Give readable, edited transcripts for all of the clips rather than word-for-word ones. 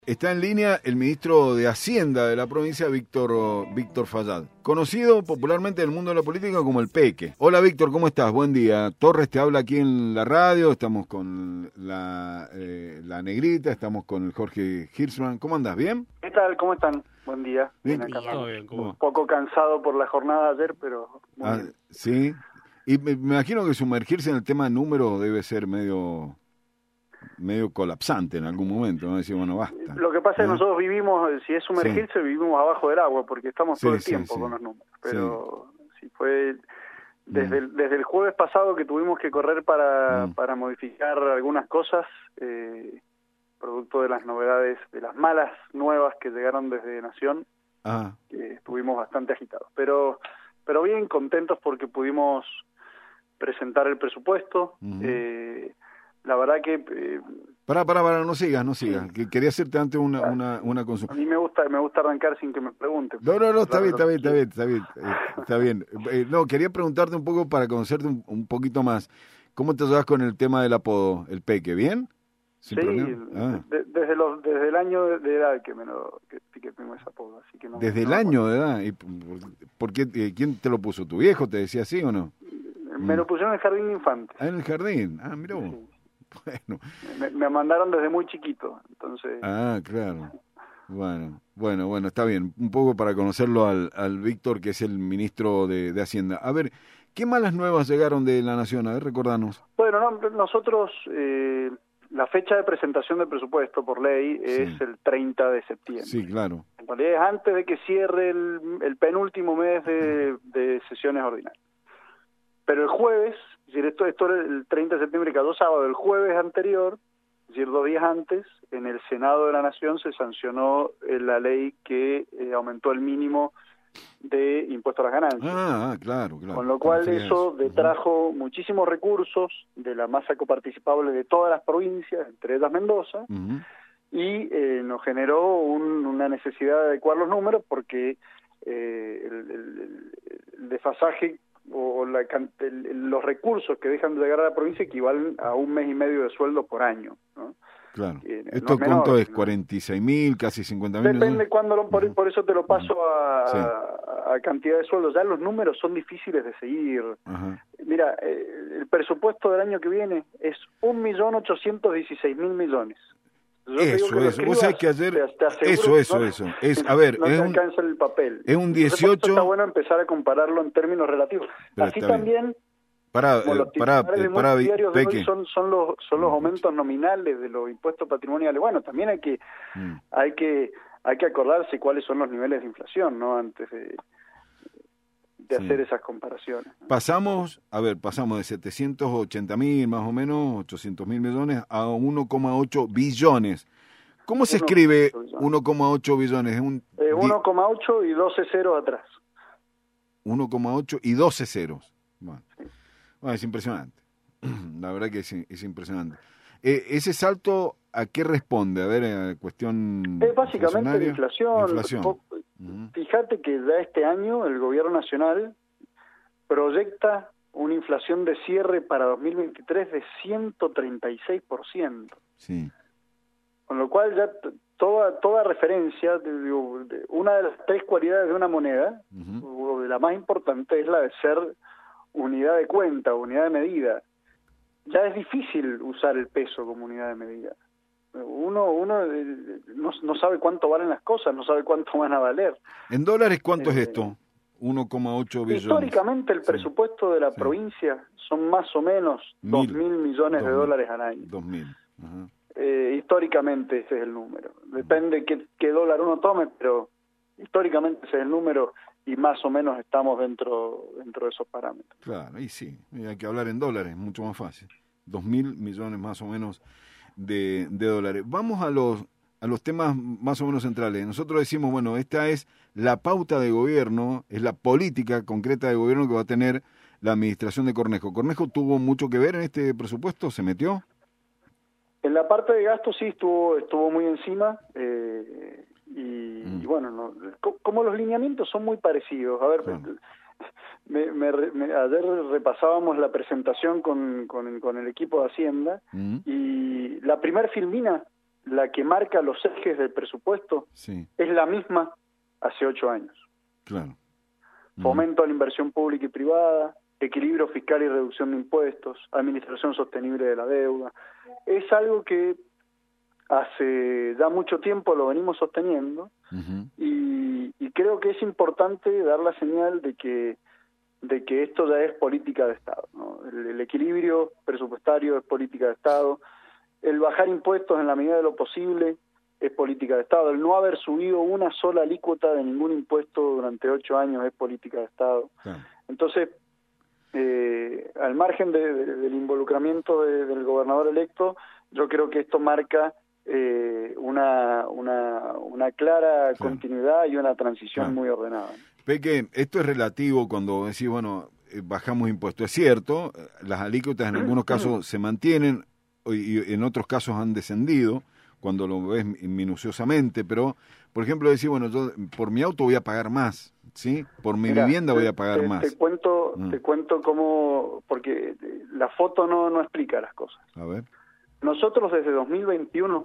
Está en línea el ministro de Hacienda de la provincia, Víctor Fayad, conocido popularmente en el mundo de la política como el Peque. Hola Víctor, ¿cómo estás? Buen día. Torres te habla aquí en la radio, estamos con la Negrita, estamos con el Jorge Hirschman. ¿Cómo andás? ¿Bien? ¿Qué tal? ¿Cómo están? Buen día. Bien. Todo bien, ¿cómo? Un poco cansado por la jornada de ayer, pero muy bien. Sí, y me imagino que sumergirse en el tema número debe ser medio colapsante en algún momento, ¿no? Decir, bueno, basta. Lo que pasa es que nosotros vivimos, si es sumergirse, vivimos abajo del agua, porque estamos todo el tiempo con los números. Pero sí fue desde el jueves pasado que tuvimos que correr para modificar algunas cosas, producto de las novedades, de las malas nuevas que llegaron desde Nación, estuvimos bastante agitados. Pero bien contentos porque pudimos presentar el presupuesto. La verdad que... Pará, no sigas. Que quería hacerte antes una consulta. A mí me gusta arrancar sin que me pregunten. No, está bien. No, quería preguntarte un poco para conocerte un poquito más. ¿Cómo te llevas con el tema del apodo, el Peque? ¿Bien? Sí, desde el año de edad que tengo ese apodo. Así que ¿Desde el año de edad? ¿Y por qué, quién te lo puso? ¿Tu viejo te decía así o no? Me lo pusieron en el jardín de infantes. En el jardín. Mirá vos. Sí. Bueno. Me mandaron desde muy chiquito, entonces... Claro. Bueno, está bien. Un poco para conocerlo al Víctor, que es el ministro de Hacienda. A ver, ¿qué malas nuevas llegaron de la Nación? A ver, recordanos. Bueno, nosotros, la fecha de presentación del presupuesto por ley es el 30 de septiembre. Sí, claro. En realidad es antes de que cierre el penúltimo mes de sesiones ordinarias. Pero el jueves, es decir, esto era el 30 de septiembre, cayó sábado, el jueves anterior, es decir, 2 días antes, en el Senado de la Nación se sancionó la ley que aumentó el mínimo de impuesto a las ganancias. Claro. Con lo cual eso detrajo muchísimos recursos de la masa coparticipable de todas las provincias, entre ellas Mendoza, y nos generó una necesidad de adecuar los números porque el desfasaje o los recursos que dejan de llegar a la provincia equivalen a 1 mes y medio de sueldo por año, ¿no? Claro. ¿Esto cuánto es? ¿40.000, casi 50.000? Depende cuándo, por eso te lo paso a cantidad de sueldos. Ya los números son difíciles de seguir. Mira, el presupuesto del año que viene es 1.816.000 millones. Eso. Vos sabés que ayer... Eso. A ver, no te alcanza el papel. Es un 18... Está bueno empezar a compararlo en términos relativos. Pero así también... Para Peque. Son los aumentos nominales de los impuestos patrimoniales. Bueno, también hay que acordarse cuáles son los niveles de inflación, ¿no? Antes de hacer esas comparaciones. Pasamos de 780.000 más o menos, 800.000 millones a 1,8 billones. ¿Cómo se escribe 1,8 billones? 1,8 y 12 ceros atrás. 1,8 y 12 ceros. Bueno, es impresionante. La verdad que es impresionante. ¿Ese salto a qué responde? A ver, cuestión... Es básicamente la inflación. Fíjate que ya este año el gobierno nacional proyecta una inflación de cierre para 2023 de 136%. Sí. Con lo cual ya toda referencia, una de las 3 cualidades de una moneda, o de la más importante, es la de ser unidad de cuenta, unidad de medida. Ya es difícil usar el peso como unidad de medida. Uno no sabe cuánto valen las cosas, no sabe cuánto van a valer. ¿En dólares cuánto es esto? 1,8 billones. Históricamente el presupuesto de la provincia son más o menos 2.000 millones de dólares al año. 2.000. Históricamente ese es el número. Depende qué dólar uno tome, pero históricamente ese es el número y más o menos estamos dentro de esos parámetros. Claro, y sí, hay que hablar en dólares, mucho más fácil. 2.000 millones más o menos de dólares. Vamos a los temas más o menos centrales. Nosotros decimos, bueno, esta es la pauta de gobierno, es la política concreta de gobierno que va a tener la administración de Cornejo. ¿Cornejo tuvo mucho que ver en este presupuesto? ¿Se metió? En la parte de gasto sí estuvo muy encima, y bueno, como los lineamientos son muy parecidos. A ver, ayer repasábamos la presentación con el equipo de Hacienda, y la primer filmina la que marca los ejes del presupuesto, es la misma hace 8 años. Claro. Fomento a la inversión pública y privada, equilibrio fiscal y reducción de impuestos, administración sostenible de la deuda. Es algo que hace ya mucho tiempo lo venimos sosteniendo, y creo que es importante dar la señal de que esto ya es política de Estado, ¿no? El equilibrio presupuestario es política de Estado, el bajar impuestos en la medida de lo posible es política de Estado, el no haber subido una sola alícuota de ningún impuesto durante 8 años es política de Estado. Entonces, al margen del involucramiento del gobernador electo, yo creo que esto marca una clara continuidad y una transición muy ordenada. Peque, esto es relativo cuando decís, bueno, bajamos impuestos. Es cierto, las alícuotas en algunos casos se mantienen y en otros casos han descendido, cuando lo ves minuciosamente, pero, por ejemplo, decir, bueno, yo por mi auto voy a pagar más, ¿sí? Por mi vivienda voy a pagar más. Te cuento cómo, porque la foto no explica las cosas. A ver. Nosotros desde 2021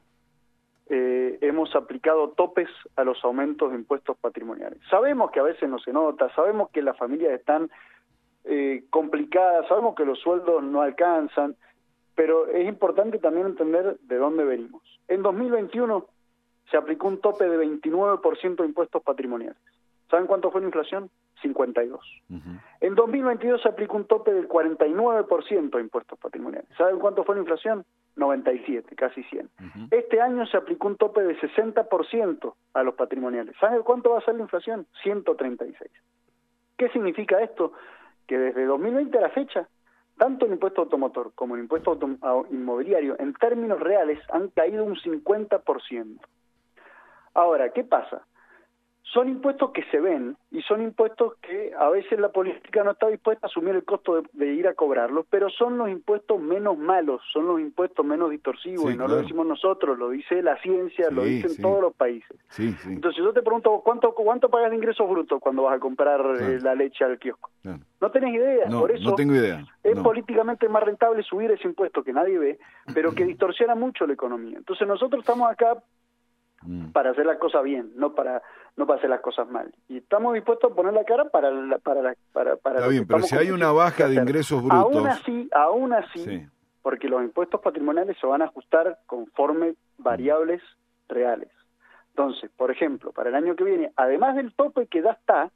hemos aplicado topes a los aumentos de impuestos patrimoniales. Sabemos que a veces no se nota, sabemos que las familias están complicadas, sabemos que los sueldos no alcanzan, pero es importante también entender de dónde venimos. En 2021 se aplicó un tope de 29% de impuestos patrimoniales. ¿Saben cuánto fue la inflación? 52. En 2022 se aplicó un tope del 49% de impuestos patrimoniales. ¿Saben cuánto fue la inflación? 97, casi 100. Este año se aplicó un tope de 60% a los patrimoniales. ¿Saben cuánto va a ser la inflación? 136. ¿Qué significa esto? Que desde 2020 a la fecha, tanto el impuesto automotor como el impuesto inmobiliario, en términos reales, han caído un 50%. Ahora, ¿qué pasa? Son impuestos que se ven y son impuestos que a veces la política no está dispuesta a asumir el costo de ir a cobrarlos, pero son los impuestos menos malos, son los impuestos menos distorsivos, y no lo decimos nosotros, lo dice la ciencia, lo dicen todos los países. Entonces yo te pregunto, ¿cuánto pagas de ingresos brutos cuando vas a comprar la leche al kiosco? No tenés idea, por eso no tengo idea. Es políticamente más rentable subir ese impuesto que nadie ve, pero que distorsiona mucho la economía. Entonces nosotros estamos acá para hacer las cosas bien, no para hacer las cosas mal. Y estamos dispuestos a poner la cara para Está bien, pero si hay una baja de ingresos brutos... Aún así, porque los impuestos patrimoniales se van a ajustar conforme variables reales. Entonces, por ejemplo, para el año que viene, además del tope que ya está,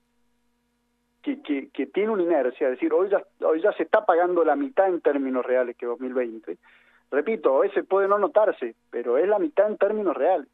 que tiene una inercia, es decir, hoy ya se está pagando la mitad en términos reales que 2020. Repito, a veces puede no notarse, pero es la mitad en términos reales.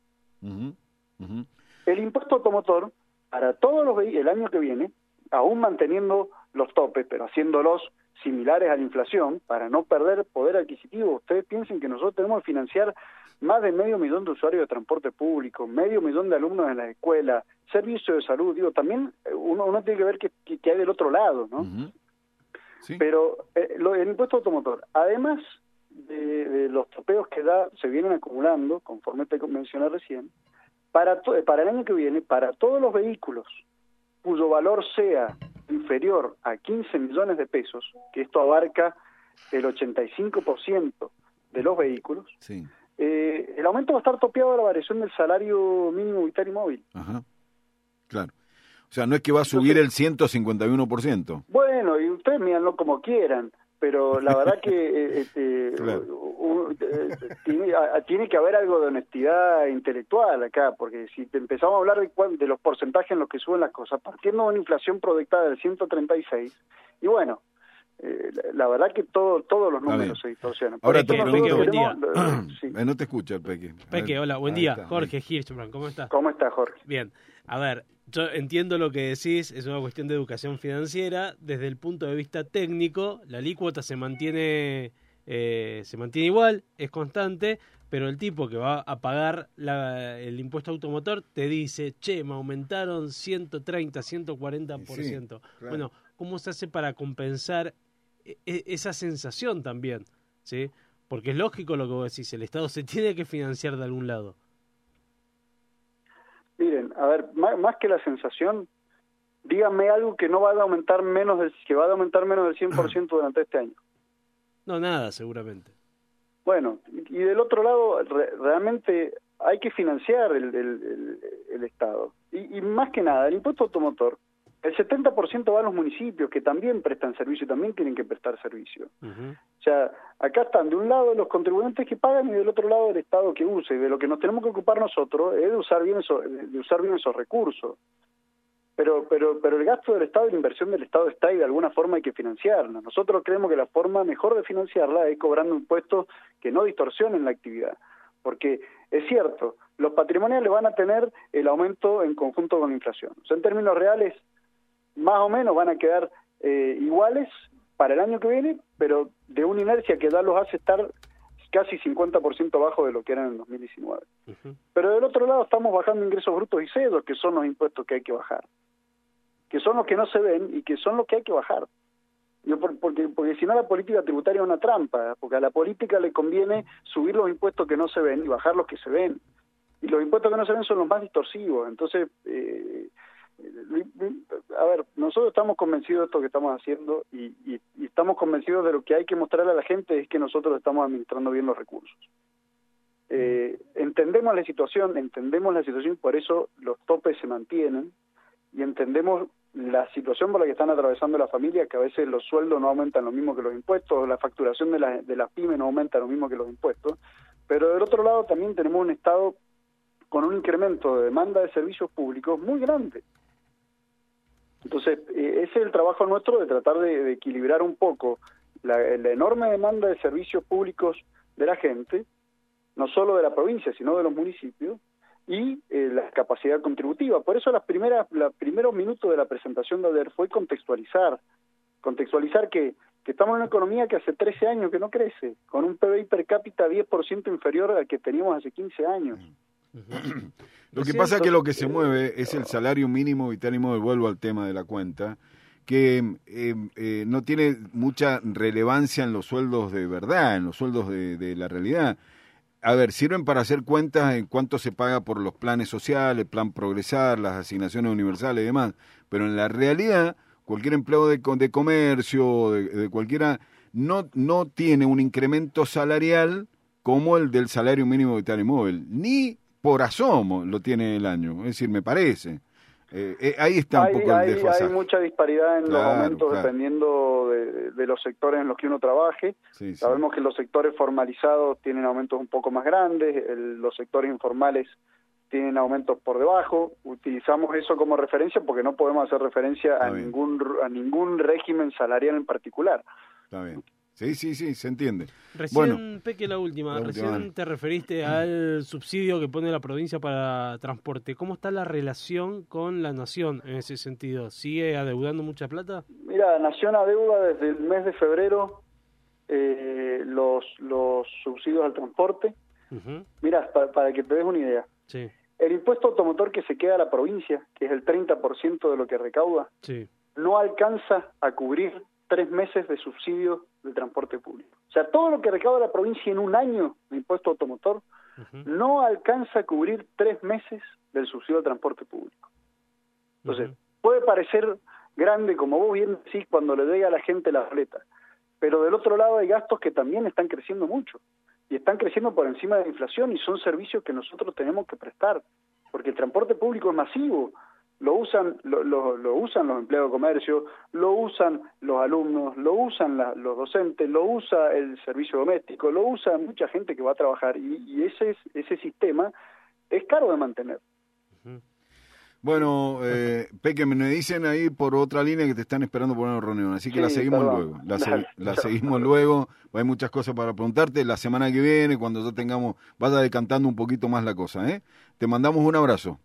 El impuesto automotor, para todos los vehículos, el año que viene, aún manteniendo los topes, pero haciéndolos similares a la inflación, para no perder poder adquisitivo. Ustedes piensen que nosotros tenemos que financiar más de 500.000 de usuarios de transporte público, 500.000 de alumnos en la escuela, servicios de salud. Digo, también uno tiene que ver qué hay del otro lado, ¿no? Pero el impuesto automotor, además de los topeos que se vienen acumulando, conforme te mencioné recién, para el año que viene, para todos los vehículos cuyo valor sea inferior a 15 millones de pesos, que esto abarca el 85% de los vehículos, el aumento va a estar topeado a la variación del salario mínimo vital y móvil. Claro. O sea, no es que va a subir el 151%. Bueno, y ustedes mírenlo como quieran, pero la verdad que tiene que haber algo de honestidad intelectual acá, porque si empezamos a hablar de los porcentajes en los que suben las cosas, partiendo de una inflación proyectada del 136, y bueno, la verdad que todos los números se distorsionan. Ahora te pregunto, buen día. No te escucha el Peque. Peque, hola, buen día. Jorge Hirschman, ¿cómo estás? ¿Cómo estás, Jorge? Bien, a ver, yo entiendo lo que decís, es una cuestión de educación financiera. Desde el punto de vista técnico, la alícuota se mantiene igual, es constante, pero el tipo que va a pagar el impuesto automotor te dice, che, me aumentaron 130, 140%. Bueno, ¿cómo se hace para compensar esa sensación también? ¿Sí? Porque es lógico lo que vos decís, el Estado se tiene que financiar de algún lado. Miren, a ver, más que la sensación, díganme algo que no va a aumentar menos del 100% durante este año. No, nada, seguramente. Bueno, y del otro lado, realmente hay que financiar el Estado. Y más que nada, el impuesto automotor, el 70% va a los municipios, que también prestan servicio y también tienen que prestar servicio. O sea, acá están de un lado los contribuyentes que pagan y del otro lado el Estado que usa. Y de lo que nos tenemos que ocupar nosotros es de usar bien esos recursos. Pero el gasto del Estado y la inversión del Estado está y de alguna forma hay que financiarla. Nosotros creemos que la forma mejor de financiarla es cobrando impuestos que no distorsionen la actividad. Porque es cierto, los patrimoniales van a tener el aumento en conjunto con la inflación. O sea, en términos reales, más o menos van a quedar iguales para el año que viene, pero de una inercia que los hace estar casi 50% abajo de lo que eran en 2019. Pero del otro lado estamos bajando ingresos brutos y cedos, que son los impuestos que hay que bajar, que son los que no se ven y que son los que hay que bajar. Porque si no la política tributaria es una trampa, porque a la política le conviene subir los impuestos que no se ven y bajar los que se ven. Y los impuestos que no se ven son los más distorsivos. Entonces, a ver, nosotros estamos convencidos de esto que estamos haciendo y estamos convencidos de lo que hay que mostrarle a la gente es que nosotros estamos administrando bien los recursos. Entendemos la situación, por eso los topes se mantienen y entendemos la situación por la que están atravesando las familias, que a veces los sueldos no aumentan lo mismo que los impuestos, la facturación de las pymes no aumenta lo mismo que los impuestos, pero del otro lado también tenemos un Estado con un incremento de demanda de servicios públicos muy grande. Entonces, ese es el trabajo nuestro de tratar de equilibrar un poco la enorme demanda de servicios públicos de la gente, no solo de la provincia, sino de los municipios, y la capacidad contributiva. Por eso los primeros minutos de la presentación de ayer fue contextualizar que estamos en una economía que hace 13 años que no crece, con un PBI per cápita 10% inferior al que teníamos hace 15 años. Lo que pasa es que lo que se mueve es el salario mínimo vital y vuelvo al tema de la cuenta, que no tiene mucha relevancia en los sueldos de verdad, en los sueldos de la realidad. A ver, sirven para hacer cuentas en cuánto se paga por los planes sociales, el plan Progresar, las asignaciones universales y demás, pero en la realidad cualquier empleado de comercio, de cualquiera, no tiene un incremento salarial como el del salario mínimo vital y móvil, ni por asomo lo tiene el año, es decir, me parece. Ahí está un poco el desfasaje. Hay mucha disparidad en los aumentos dependiendo de los sectores en los que uno trabaje. Sí, Sabemos que los sectores formalizados tienen aumentos un poco más grandes, los sectores informales tienen aumentos por debajo. Utilizamos eso como referencia porque no podemos hacer referencia a ningún régimen salarial en particular. Está bien. Sí, se entiende. Recién, Peque, la última. Recién te referiste al subsidio que pone la provincia para transporte. ¿Cómo está la relación con la Nación en ese sentido? ¿Sigue adeudando mucha plata? Mira, Nación adeuda desde el mes de febrero los subsidios al transporte. Mira, para que te des una idea. Sí. El impuesto automotor que se queda a la provincia, que es el 30% de lo que recauda, no alcanza a cubrir 3 meses de subsidio de transporte público. O sea, todo lo que recauda la provincia en un año de impuesto automotor no alcanza a cubrir 3 meses del subsidio de transporte público. Entonces, puede parecer grande, como vos bien decís, cuando le llega a la gente la boleta, pero del otro lado hay gastos que también están creciendo mucho, y están creciendo por encima de la inflación, y son servicios que nosotros tenemos que prestar, porque el transporte público es masivo. Lo usan los empleados de comercio, lo usan los alumnos, lo usan los docentes, lo usa el servicio doméstico, lo usa mucha gente que va a trabajar y ese sistema es caro de mantener. Bueno, Peque, me dicen ahí por otra línea que te están esperando por una reunión, así que la seguimos luego. La seguimos luego, hay muchas cosas para preguntarte. La semana que viene, cuando ya vaya decantando un poquito más la cosa, ¿eh? Te mandamos un abrazo.